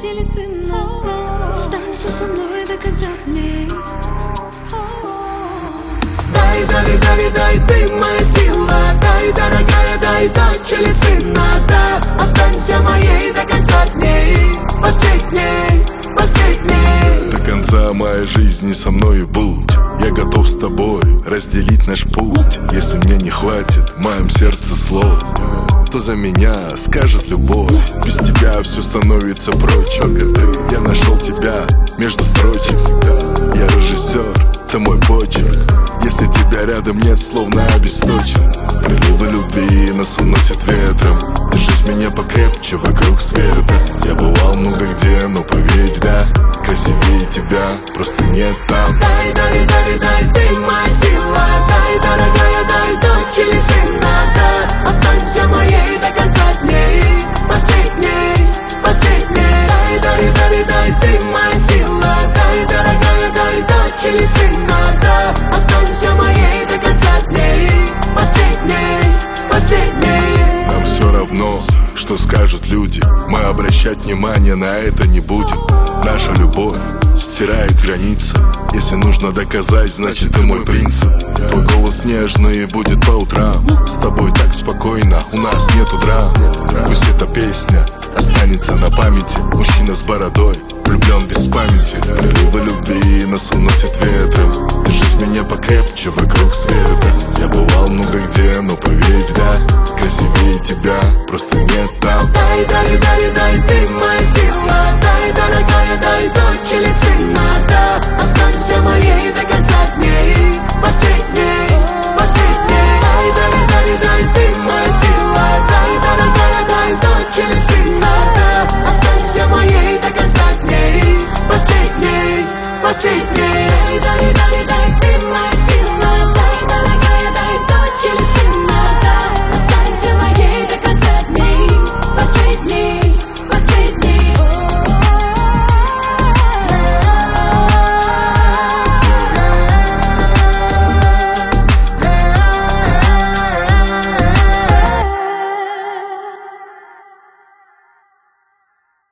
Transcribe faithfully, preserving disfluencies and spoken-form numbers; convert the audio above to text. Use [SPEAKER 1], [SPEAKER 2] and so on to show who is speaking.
[SPEAKER 1] дочь или сына. Останься со мной до конца дней.
[SPEAKER 2] Дай, дай, дай, дай, ты моя сила. Дай, дорогая, дай дочь или сына. Да, останься моей до конца дней. Последней, последней.
[SPEAKER 3] До конца моей жизни со мною будь. Я готов с тобой разделить наш путь. Если мне не хватит в моем сердце слов, то за меня скажет любовь. Без тебя все становится прочь. Только ты, я нашел тебя между строчек. Я режиссер, ты мой почерк. Если тебя рядом нет, словно обесточен. Приливы любви нас уносят ветром. Держись меня покрепче вокруг света. Я бывал много где, но поверь, да, красивее тебя просто нет там.
[SPEAKER 2] Дай, дай, дай, дай, ты моя сила. Дай, дорогая, дай дочь или сына. Да, останься моей до конца дней. Последней, последней. Дай, дай, дай, дай, ты моя сила. Дай, дорогая, дай дочь или сына. Да, останься моей до конца дней. Последней, последней.
[SPEAKER 3] Нам все равно, что скажут люди. Мы обращать внимание на это не будем. Наша любовь стирает границы. Если нужно доказать, значит ты мой принцип. Твой голос нежный будет по утрам. С тобой так спокойно, у нас нету драм. Пусть эта песня останется на памяти. Мужчина с бородой, влюблен без памяти. Приливы любви нас уносят ветром. Держись меня покрепче вокруг света. Я бывал много где, но поверь, да, красивее тебя просто нет там.
[SPEAKER 2] Дай, дай, дай, дай, ты моя сила. Дай, дорогая, дай дочь или сына. Да, останься моей до конца дней. Последней, последней. Дай, дай, дай, дай, ты моя сила. Дай, дорогая, дай дочь или сына. Да, останься моей до конца дней. Последней, последней.
[SPEAKER 1] Дай, дай, дай.